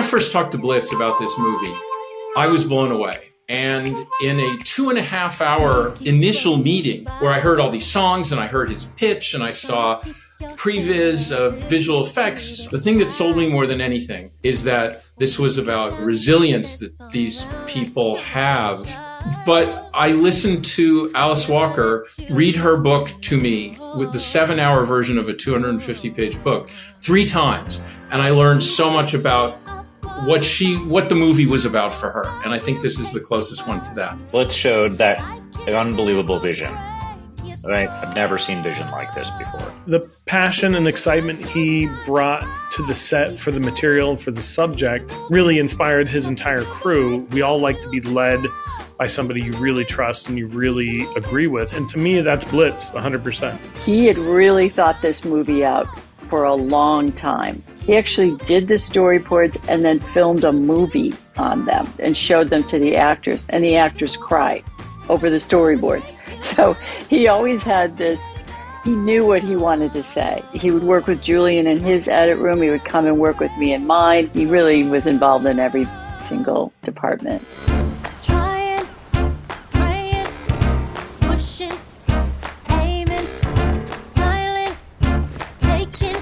first talked to Blitz about this movie, I was blown away. And in a 2.5-hour initial meeting where I heard all these songs and I heard his pitch and I saw previs of visual effects, the thing that sold me more than anything is that this was about resilience that these people have. But I listened to Alice Walker read her book to me with the 7-hour version of a 250-page book 3 times. And I learned so much about what the movie was about for her. And I think this is the closest one to that. Blitz showed that unbelievable vision. Right? I've never seen vision like this before. The passion and excitement he brought to the set for the material and for the subject really inspired his entire crew. We all like to be led by somebody you really trust and you really agree with. And to me, that's Blitz, 100%. He had really thought this movie out for a long time. He actually did the storyboards and then filmed a movie on them and showed them to the actors. And the actors cried over the storyboards. So he always had this, he knew what he wanted to say. He would work with Julian in his edit room. He would come and work with me in mine. He really was involved in every single department. Trying, praying, pushing, aiming, smiling, taking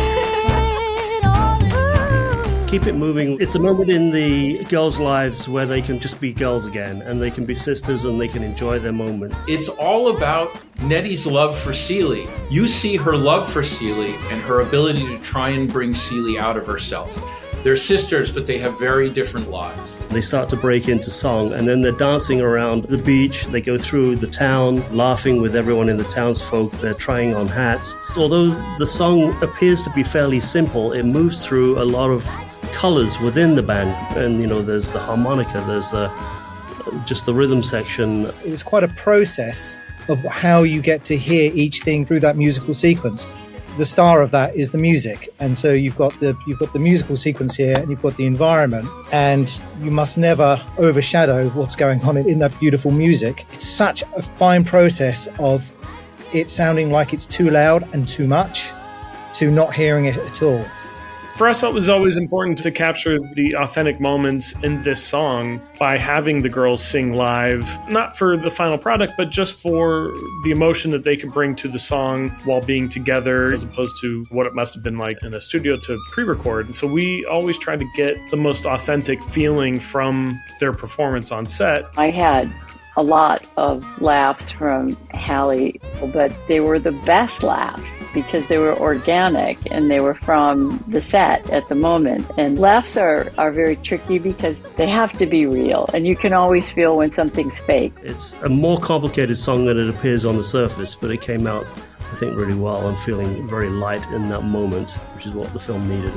it all in. Keep it moving. It's a moment in the girls' lives where they can just be girls again and they can be sisters and they can enjoy their moment. It's all about Nettie's love for Celie. You see her love for Celie and her ability to try and bring Celie out of herself. They're sisters, but they have very different lives. They start to break into song, and then they're dancing around the beach. They go through the town, laughing with everyone in the townsfolk. They're trying on hats. Although the song appears to be fairly simple, it moves through a lot of colors within the band. And, you know, there's the harmonica, there's just the rhythm section. It was quite a process of how you get to hear each thing through that musical sequence. The star of that is the music, and so you've got the musical sequence here, and you've got the environment, and you must never overshadow what's going on in that beautiful music. It's such a fine process of it sounding like it's too loud and too much to not hearing it at all. For us, it was always important to capture the authentic moments in this song by having the girls sing live, not for the final product, but just for the emotion that they could bring to the song while being together, as opposed to what it must have been like in a studio to pre-record. And so we always tried to get the most authentic feeling from their performance on set. I had a lot of laughs from Hallie, but they were the best laughs because they were organic and they were from the set at the moment. And laughs are very tricky because they have to be real, and you can always feel when something's fake. It's a more complicated song than it appears on the surface, but it came out, I think, really well and feeling very light in that moment, which is what the film needed.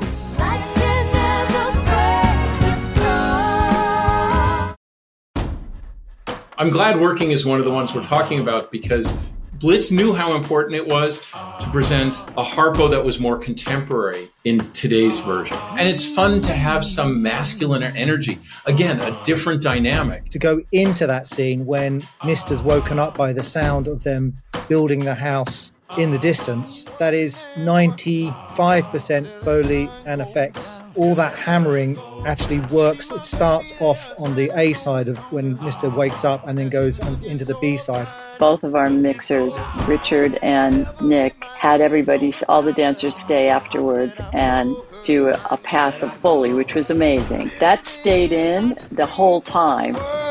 I'm glad Working is one of the ones we're talking about because Blitz knew how important it was to present a Harpo that was more contemporary in today's version. And it's fun to have some masculine energy. Again, a different dynamic. To go into that scene when Mister's woken up by the sound of them building the house in the distance, that is 95% Foley and effects. All that hammering actually works. It starts off on the A side of when Mr. wakes up and then goes into the B side. Both of our mixers, Richard and Nick, had all the dancers stay afterwards and do a pass of Foley, which was amazing. That stayed in the whole time.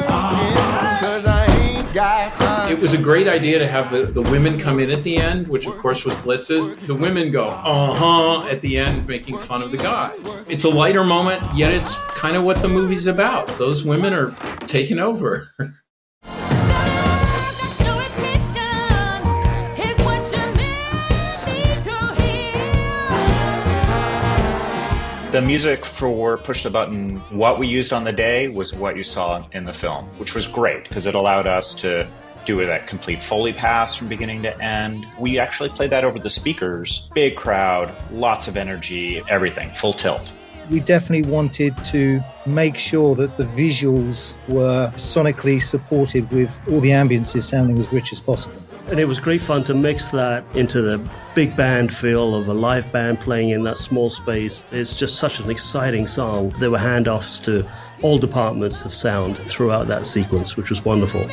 It was a great idea to have the women come in at the end, which of course was Blitz's. The women go, at the end, making fun of the guys. It's a lighter moment, yet it's kind of what the movie's about. Those women are taking over. The music for Push the Button, what we used on the day was what you saw in the film, which was great because it allowed us to do that complete Foley pass from beginning to end. We actually played that over the speakers. Big crowd, lots of energy, everything, full tilt. We definitely wanted to make sure that the visuals were sonically supported with all the ambiences sounding as rich as possible. And it was great fun to mix that into the big band feel of a live band playing in that small space. It's just such an exciting song. There were handoffs to all departments of sound throughout that sequence, which was wonderful.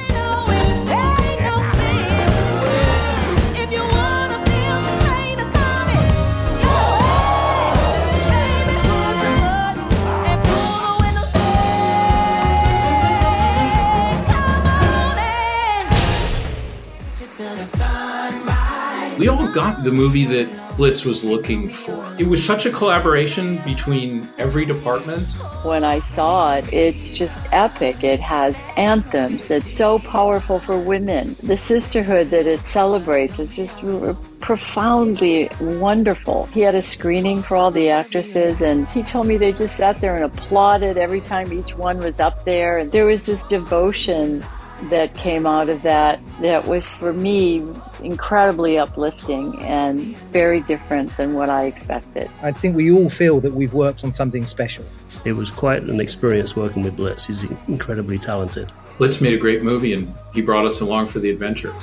We all got the movie that Blitz was looking for. It was such a collaboration between every department. When I saw it, it's just epic. It has anthems that's so powerful for women. The sisterhood that it celebrates is just profoundly wonderful. He had a screening for all the actresses, and he told me they just sat there and applauded every time each one was up there. And there was this devotion that came out of that was, for me, incredibly uplifting and very different than what I expected. I think we all feel that we've worked on something special. It was quite an experience working with Blitz. He's incredibly talented. Blitz made a great movie, and he brought us along for the adventure.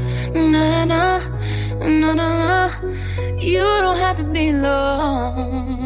No, you don't have to be alone.